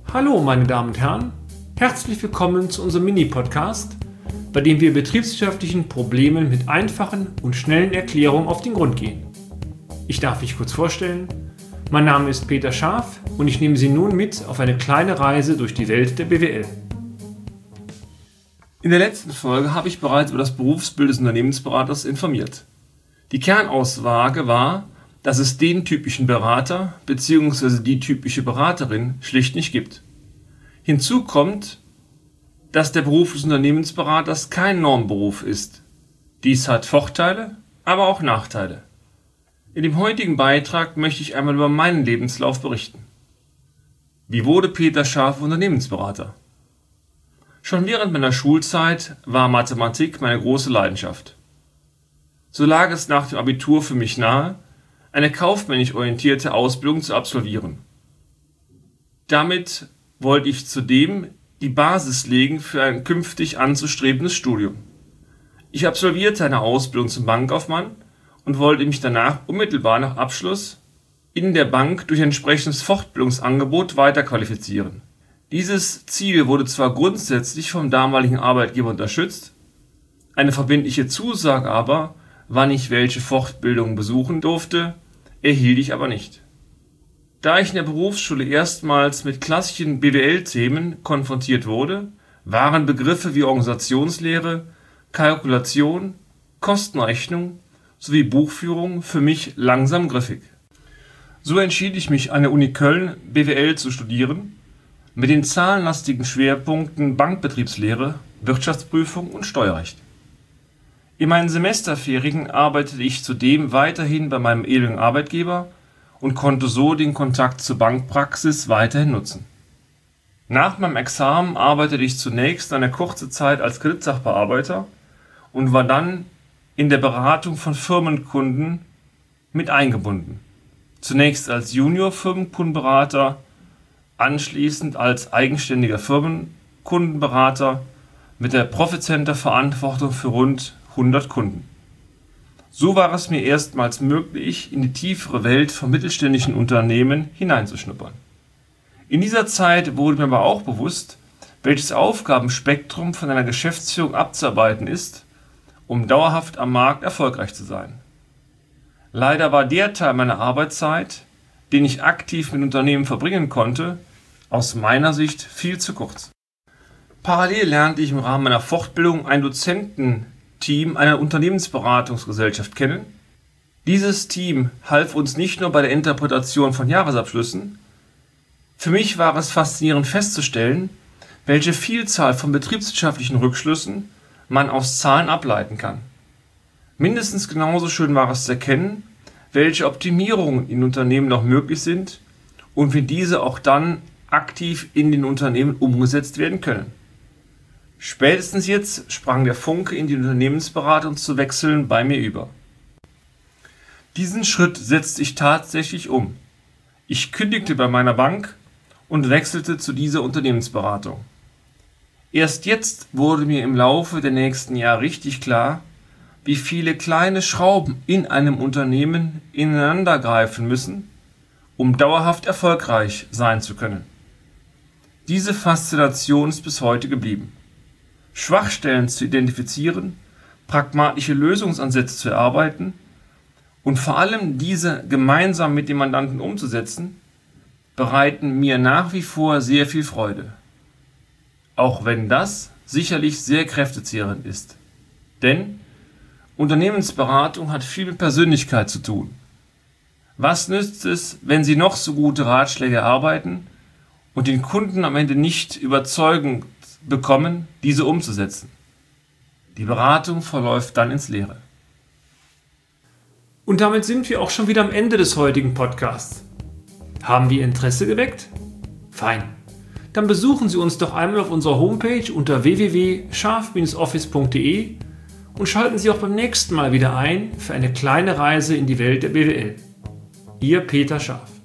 Hallo meine Damen und Herren, herzlich willkommen zu unserem Mini-Podcast, bei dem wir betriebswirtschaftlichen Problemen mit einfachen und schnellen Erklärungen auf den Grund gehen. Ich darf mich kurz vorstellen, mein Name ist Peter Scharf und ich nehme Sie nun mit auf eine kleine Reise durch die Welt der BWL. In der letzten Folge habe ich bereits über das Berufsbild des Unternehmensberaters informiert. Die Kernaussage war, dass es den typischen Berater bzw. die typische Beraterin schlicht nicht gibt. Hinzu kommt, dass der Beruf des Unternehmensberaters kein Normberuf ist. Dies hat Vorteile, aber auch Nachteile. In dem heutigen Beitrag möchte ich einmal über meinen Lebenslauf berichten. Wie wurde Peter Scharf Unternehmensberater? Schon während meiner Schulzeit war Mathematik meine große Leidenschaft. So lag es nach dem Abitur für mich nahe, eine kaufmännisch orientierte Ausbildung zu absolvieren. Damit wollte ich zudem die Basis legen für ein künftig anzustrebendes Studium. Ich absolvierte eine Ausbildung zum Bankkaufmann und wollte mich danach unmittelbar nach Abschluss in der Bank durch ein entsprechendes Fortbildungsangebot weiterqualifizieren. Dieses Ziel wurde zwar grundsätzlich vom damaligen Arbeitgeber unterstützt, eine verbindliche Zusage aber, wann ich welche Fortbildung besuchen durfte, erhielt ich aber nicht. Da ich in der Berufsschule erstmals mit klassischen BWL-Themen konfrontiert wurde, waren Begriffe wie Organisationslehre, Kalkulation, Kostenrechnung sowie Buchführung für mich langsam griffig. So entschied ich mich, an der Uni Köln BWL zu studieren, mit den zahlenlastigen Schwerpunkten Bankbetriebslehre, Wirtschaftsprüfung und Steuerrecht. In meinen Semesterferien arbeitete ich zudem weiterhin bei meinem ehemaligen Arbeitgeber und konnte so den Kontakt zur Bankpraxis weiterhin nutzen. Nach meinem Examen arbeitete ich zunächst eine kurze Zeit als Kreditsachbearbeiter und war dann in der Beratung von Firmenkunden mit eingebunden. Zunächst als Junior-Firmenkundenberater, anschließend als eigenständiger Firmenkundenberater mit der Profitcenter-Verantwortung für rund 100 Kunden. So war es mir erstmals möglich, in die tiefere Welt von mittelständischen Unternehmen hineinzuschnuppern. In dieser Zeit wurde mir aber auch bewusst, welches Aufgabenspektrum von einer Geschäftsführung abzuarbeiten ist, um dauerhaft am Markt erfolgreich zu sein. Leider war der Teil meiner Arbeitszeit, den ich aktiv mit Unternehmen verbringen konnte, aus meiner Sicht viel zu kurz. Parallel lernte ich im Rahmen meiner Fortbildung ein Dozententeam einer Unternehmensberatungsgesellschaft kennen. Dieses Team half uns nicht nur bei der Interpretation von Jahresabschlüssen. Für mich war es faszinierend festzustellen, welche Vielzahl von betriebswirtschaftlichen Rückschlüssen man aus Zahlen ableiten kann. Mindestens genauso schön war es zu erkennen, welche Optimierungen in Unternehmen noch möglich sind und wie diese auch dann aktiv in den Unternehmen umgesetzt werden können. Spätestens jetzt sprang der Funke in die Unternehmensberatung zu wechseln bei mir über. Diesen Schritt setzte ich tatsächlich um. Ich kündigte bei meiner Bank und wechselte zu dieser Unternehmensberatung. Erst jetzt wurde mir im Laufe der nächsten Jahre richtig klar, wie viele kleine Schrauben in einem Unternehmen ineinander greifen müssen, um dauerhaft erfolgreich sein zu können. Diese Faszination ist bis heute geblieben. Schwachstellen zu identifizieren, pragmatische Lösungsansätze zu erarbeiten und vor allem diese gemeinsam mit dem Mandanten umzusetzen, bereiten mir nach wie vor sehr viel Freude. Auch wenn das sicherlich sehr kräftezehrend ist. Denn Unternehmensberatung hat viel mit Persönlichkeit zu tun. Was nützt es, wenn Sie noch so gute Ratschläge erarbeiten und den Kunden am Ende nicht überzeugend bekommen, diese umzusetzen? Die Beratung verläuft dann ins Leere. Und damit sind wir auch schon wieder am Ende des heutigen Podcasts. Haben wir Interesse geweckt? Fein. Dann besuchen Sie uns doch einmal auf unserer Homepage unter www.scharf-office.de und schalten Sie auch beim nächsten Mal wieder ein für eine kleine Reise in die Welt der BWL. Ihr Peter Scharf.